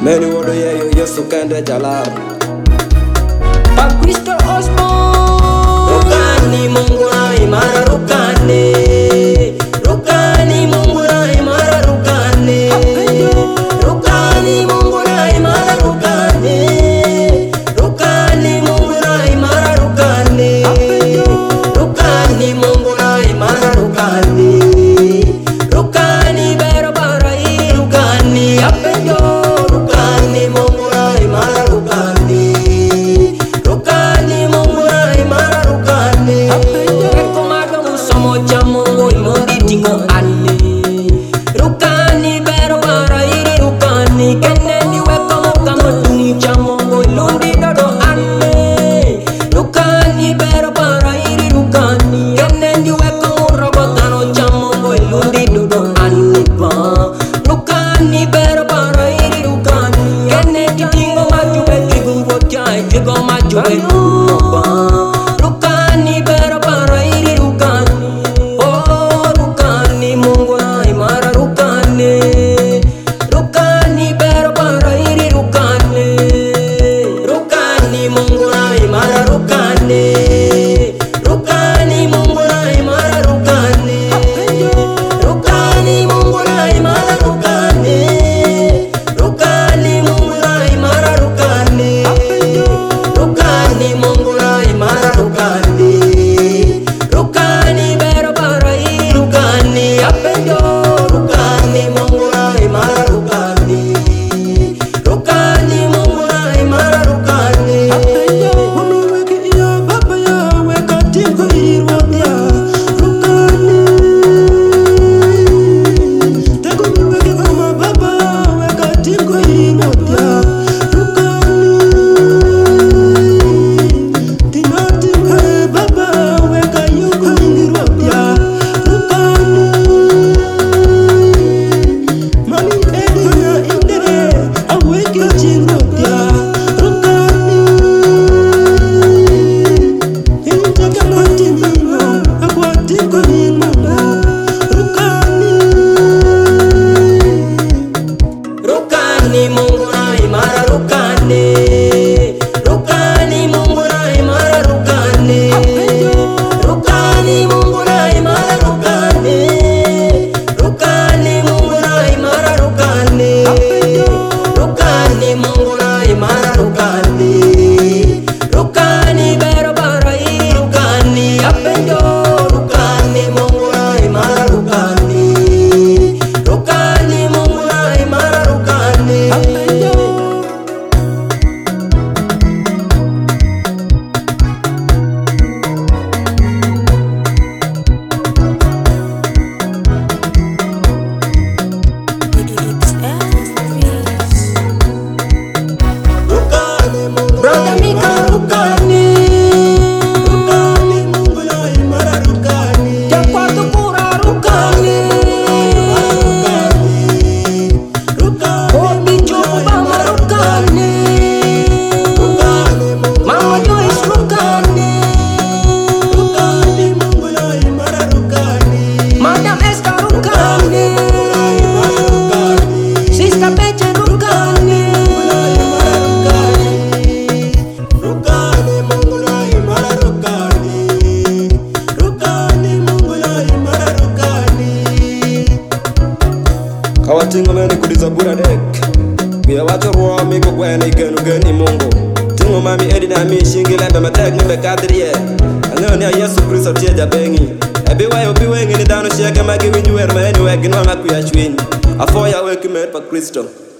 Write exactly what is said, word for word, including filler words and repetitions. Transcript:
Many wodo ye yo Yesu kende jalar Pa Kristo Osborn. Rukani Mungu na imara rukani. Rukani Mungu na imara rukani. Rukani Mungu na imara rukani. Rukani Mungu na imara rukani. Rukani Mungu na imara rukani. Rukani bero bara i rukani apeyo. Rukani Mungu na imara rukani. Rukani Mungu na imara rukani. Rekomado musomo cha Mungu imundi tingo ane. Rukani bero bara iri rukani. Keneni weka muka mutuni cha Mungu ilundi dodo ane. Rukani bero bara iri rukani. Keneni weka murabotano cha Mungu ilundi dodo ane pa. Rukani bero bara iri rukani. Keneni tingo majube kigumbo chai chigo majube kumoba. Rukani bero bara iri rukani. Oh rukani Mungu na imara rukani. Rukani bero bara iri rukani. Rukani Mungu na imara rukani. Rukani Mungu na imara rukani. Rukani Mungu na imara rukani. Rukani Mungu na imara rukani. Rukani Mungu na imara rukani. Rukani bero bara i rukani apeyo. Rukani Mungu na imara rukani. Rukani Mungu na imara rukani. Rukani Mungu na imara rukani. Rukani Mungu na imara rukani. Rukani Mungu na imara rukani. Rukani Mungu na imara rukani. Rukani Mungu na imara rukani. Rukani bero bara i rukani apeyo. Rukani Mungu na imara rukani. Rukani Mungu na imara rukani. Brother Mika rukani. Rukani Mungu na imara rukani. Jakwatu pura rukani. Obi Juba rukani. Mama Joyce rukani. Madam Esther rukani. Sister Beche rukani. Kawatingo meni kudiza bura dek Kuya watu ruwa miko kwene igenu geni Mungu Tingo mami edi na mi shingi lembe matek mbe kadri ye Anyo ni a Yesu Kristo tia jabengi Ebi wae obi wengi ni dano sheke magi winju wer meni wegi nwa maku ya chwini Afo ya weki mer pa Kristo